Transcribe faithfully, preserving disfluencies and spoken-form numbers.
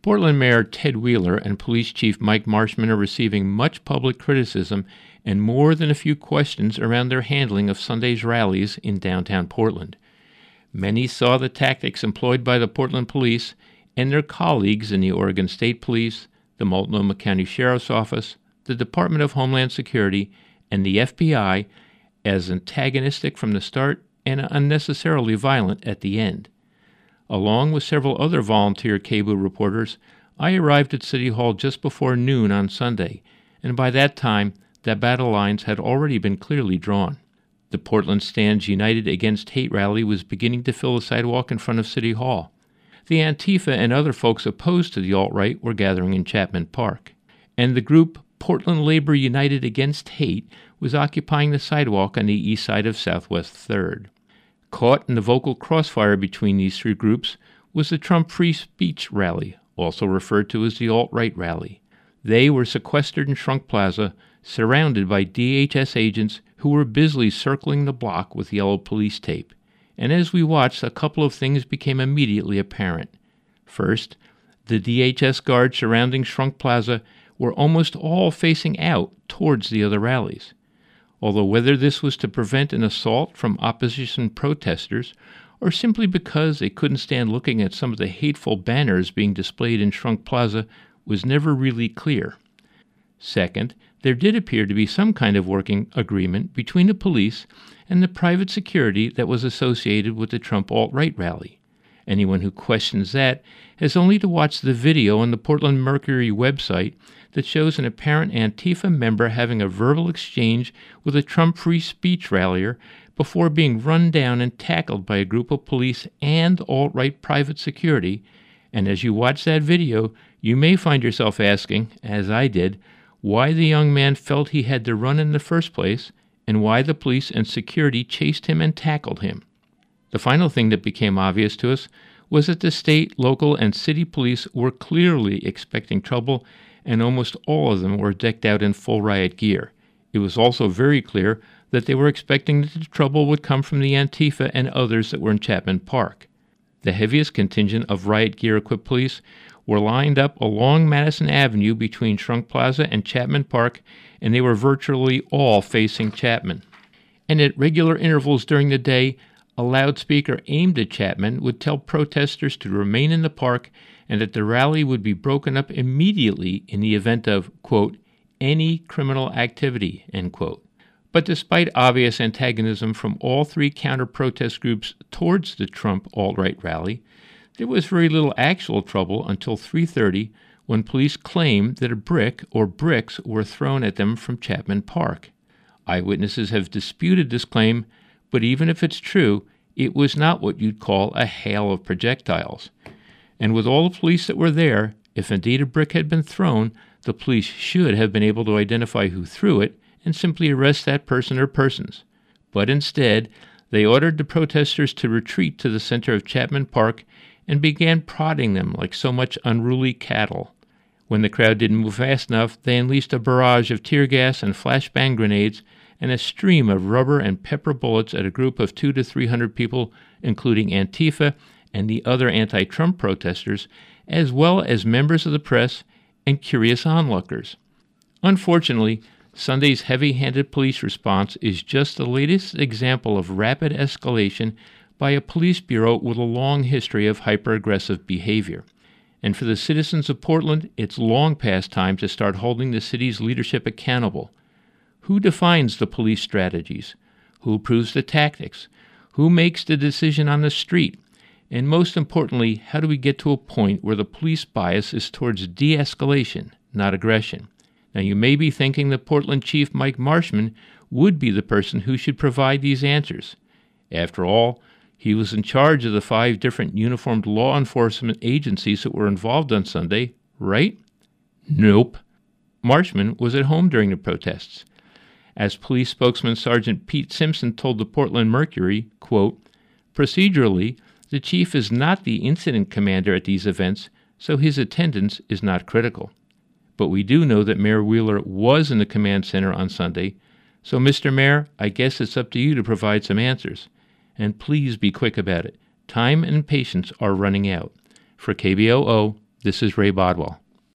Portland Mayor Ted Wheeler and Police Chief Mike Marshman are receiving much public criticism and more than a few questions around their handling of Sunday's rallies in downtown Portland. Many saw the tactics employed by the Portland Police and their colleagues in the Oregon State Police, the Multnomah County Sheriff's Office, the Department of Homeland Security, and the F B I as antagonistic from the start and unnecessarily violent at the end. Along with several other volunteer K B O O reporters, I arrived at City Hall just before noon on Sunday, and by that time, the battle lines had already been clearly drawn. The Portland Stands United Against Hate rally was beginning to fill the sidewalk in front of City Hall. The Antifa and other folks opposed to the alt-right were gathering in Chapman Park, and the group Portland Labor United Against Hate was occupying the sidewalk on the east side of Southwest third. Caught in the vocal crossfire between these three groups was the Trump Free Speech rally, also referred to as the alt-right rally. They were sequestered in Shrunk Plaza, surrounded by D H S agents who were busily circling the block with yellow police tape. And as we watched, a couple of things became immediately apparent. First, the D H S guards surrounding Shrunk Plaza were almost all facing out towards the other rallies. Although whether this was to prevent an assault from opposition protesters or simply because they couldn't stand looking at some of the hateful banners being displayed in Shrunk Plaza was never really clear. Second, there did appear to be some kind of working agreement between the police and the private security that was associated with the Trump alt-right rally. Anyone who questions that has only to watch the video on the Portland Mercury website that shows an apparent Antifa member having a verbal exchange with a Trump free speech rallier before being run down and tackled by a group of police and alt-right private security. And as you watch that video, you may find yourself asking, as I did, why the young man felt he had to run in the first place and why the police and security chased him and tackled him. The final thing that became obvious to us was that the state, local, and city police were clearly expecting trouble, and almost all of them were decked out in full riot gear. It was also very clear that they were expecting that the trouble would come from the Antifa and others that were in Chapman Park. The heaviest contingent of riot gear-equipped police were lined up along Madison Avenue between Shrunk Plaza and Chapman Park, and they were virtually all facing Chapman. And at regular intervals during the day, a loudspeaker aimed at Chapman would tell protesters to remain in the park and that the rally would be broken up immediately in the event of, quote, any criminal activity, end quote. But despite obvious antagonism from all three counter-protest groups towards the Trump alt-right rally, there was very little actual trouble until three thirty when police claimed that a brick or bricks were thrown at them from Chapman Park. Eyewitnesses have disputed this claim, but even if it's true, it was not what you'd call a hail of projectiles. And with all the police that were there, if indeed a brick had been thrown, the police should have been able to identify who threw it and simply arrest that person or persons. But instead, they ordered the protesters to retreat to the center of Chapman Park and began prodding them like so much unruly cattle. When the crowd didn't move fast enough, they unleashed a barrage of tear gas and flashbang grenades and a stream of rubber and pepper bullets at a group of two to three hundred people, including Antifa and the other anti-Trump protesters, as well as members of the press and curious onlookers. Unfortunately, Sunday's heavy-handed police response is just the latest example of rapid escalation by a police bureau with a long history of hyper-aggressive behavior. And for the citizens of Portland, it's long past time to start holding the city's leadership accountable. Who defines the police strategies? Who approves the tactics? Who makes the decision on the street? And most importantly, how do we get to a point where the police bias is towards de-escalation, not aggression? Now, you may be thinking that Portland Chief Mike Marshman would be the person who should provide these answers. After all, he was in charge of the five different uniformed law enforcement agencies that were involved on Sunday, right? Nope. Marshman was at home during the protests. As police spokesman Sergeant Pete Simpson told the Portland Mercury, quote, procedurally, the chief is not the incident commander at these events, so his attendance is not critical. But we do know that Mayor Wheeler was in the command center on Sunday, so Mister Mayor, I guess it's up to you to provide some answers. And please be quick about it. Time and patience are running out. For K B O O, This is Ray Bodwell.